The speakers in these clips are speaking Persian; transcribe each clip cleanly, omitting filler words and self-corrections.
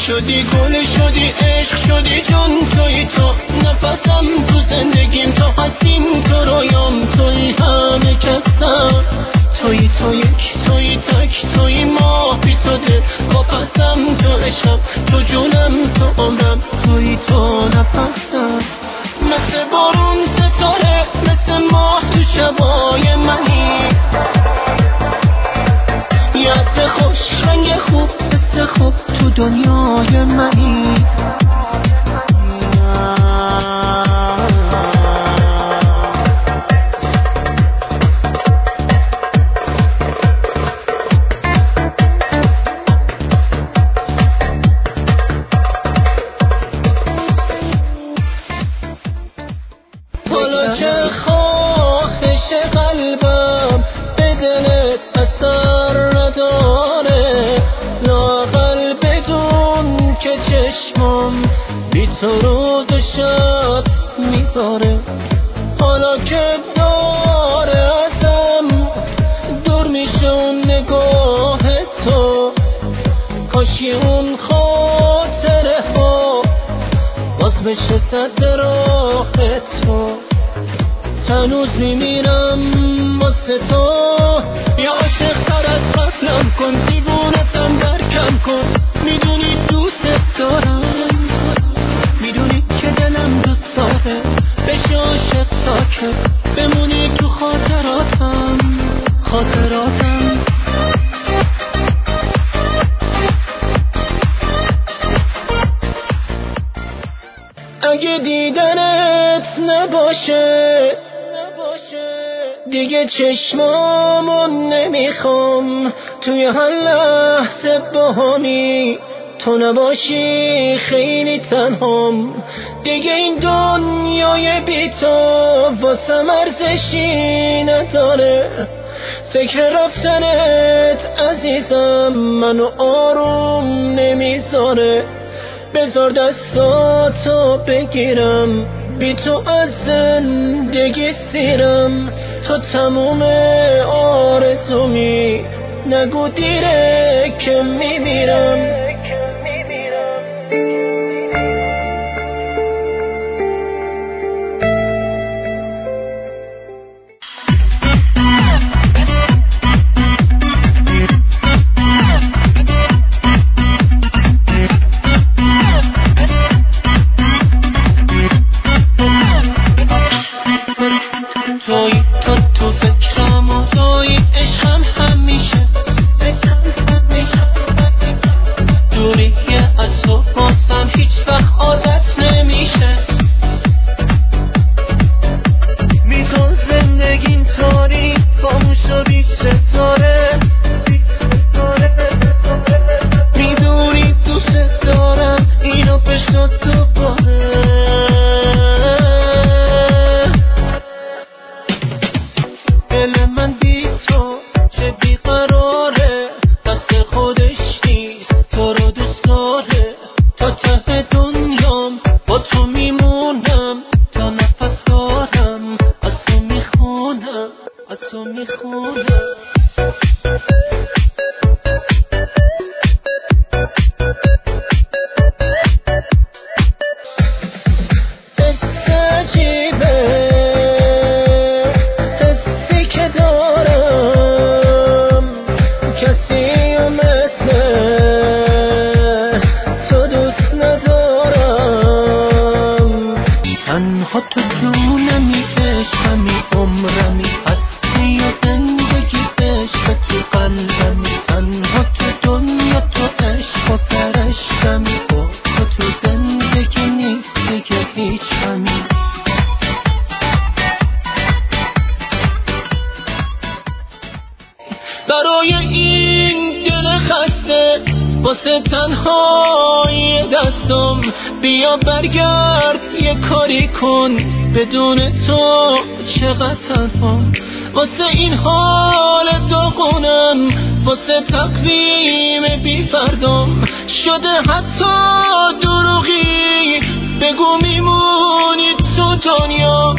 شدی گل شدی عشق شدی جون، توی تو نفسم تو زندگیم، تو هستیم تو رویام، توی همه کسم، توی تو یک، توی تک، توی ماه بی تو دل واپسم، تو عشقم، تو جونم، تو عمرم، توی تو نفسم. مثل بارون ستاره، مثل ماه تو شبای منی، یه عطر خوش رنگ خوب، حس خوب تو دنیای منی. حالا که خواهش قلبم به دلت اثر نداره، لااقل بدون که چشمم بی تو روز و شب میباره. حالا که داره ازم دور میشه اون نگاه تو، کاشی اون خاطره ها باز بشه سد راه تو. هنوز میمیرم واسه تو، یا عاشق تر از قبلم کن، دیوونتم برکم کن. میدونی دوست دارم، میدونی که دلم دوست داره بشه عاشق ساکت، بمونی تو خاطراتم، خاطراتم. اگه دیدنت نباشه دیگه چشمامو نمیخوام، توی هر لحظه باهامی تو نباشی خیلی تنهام. دیگه این دنیای بی تو واسم ارزشی نداره، فکر رفتنت عزیزم منو آروم نمیذاره. بذار دستاتو بگیرم، بی تو از زندگی سیرم، تو تموم آرزومی، نگو دیره که میمیرم. توی تو فکرم و توی عشقم همیشه، دوری از تو بازم هیچ وقت عادت نمیشه. میخوام زندگیم تاریک خاموش و بی ستاره، میدونی دوست دارم اینو بشنو دوباره. دل من بی تو چه بیقراره، دست خودش نیست تو رو دوست داره. تا ته دنیام با تو میمونم، تا نفس دارم از تو میخونم، از تو میخونم. تنها تو جونمی، عشقمی، عمرمی، هستی و زندگی، عشق تو قلبمی. تنها تو دنیا، تو عشق و فرشتمی، با تو زندگی نیست دیگه هیچ غمی. برای این دل خسته واسه تنهایی دستم، بیا برگرد یه کاری کن، بدون تو چقدر تنهام. واسه این حال داغونم، واسه تقویم بی فردام، شده حتی دروغی بگو میمونی تو دنیا.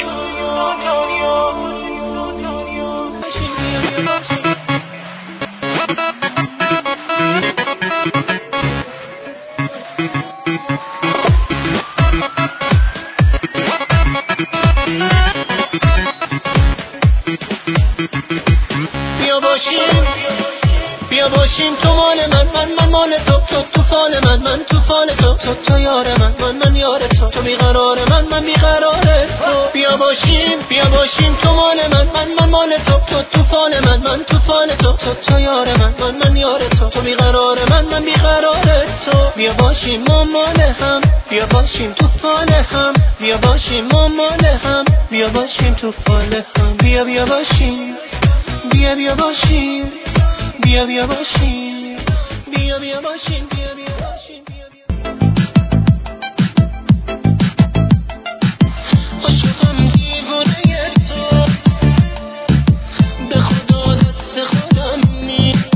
بیا باشیم تو مال من مال تو طوفان من طوفان تو یار من یار تو بیقرار من بیقرار تو بیا باشیم تو مال من مال تو طوفان من طوفان تو یار من یار تو بیقرار من بیقرار تو بیا باشیم ما مال هم بیا باشیم تو فال هم بیا باشیم ما مال هم بیا باشیم تو فال هم بیا باشیم بیا باشیم بیا باشیم بیا باشیم عاشقم دیوانه تو به خدا دست خودم نیست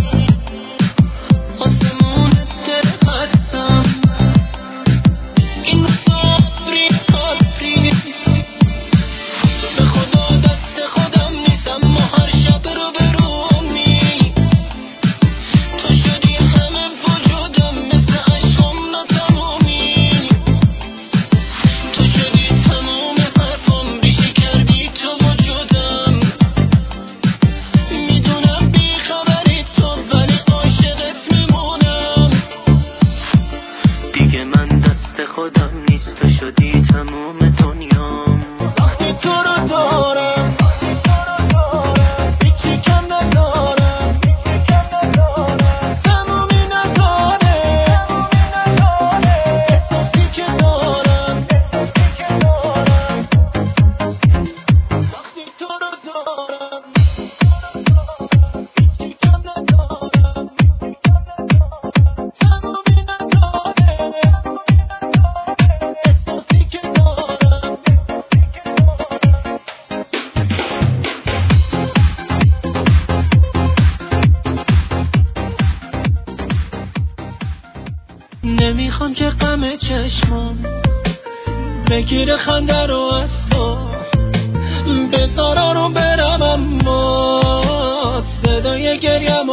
آسمون دل هستم این صبری نیست به خدا دست خودم نیستم ما هر شب رو برومی تو شدی همه وجودم مثل عشقم ناتمامی تو شدی تمام حرفم ریشه کردی تو وجودم میدونم بیخبری تو ولی عاشقت میمونم دیگه من دست خودم نیست تو شدی تمام دنیام وقتی تو رو دارم هیچی کم ندارم تمومی نداره احساسی که دارم وقتی تو رو دارم هیچی کم ندارم تمومی نداره احساسی که دارم نمیخوام که غم چشمام بگیره خنده رو از تو بذارا رو برم اما صدای گریم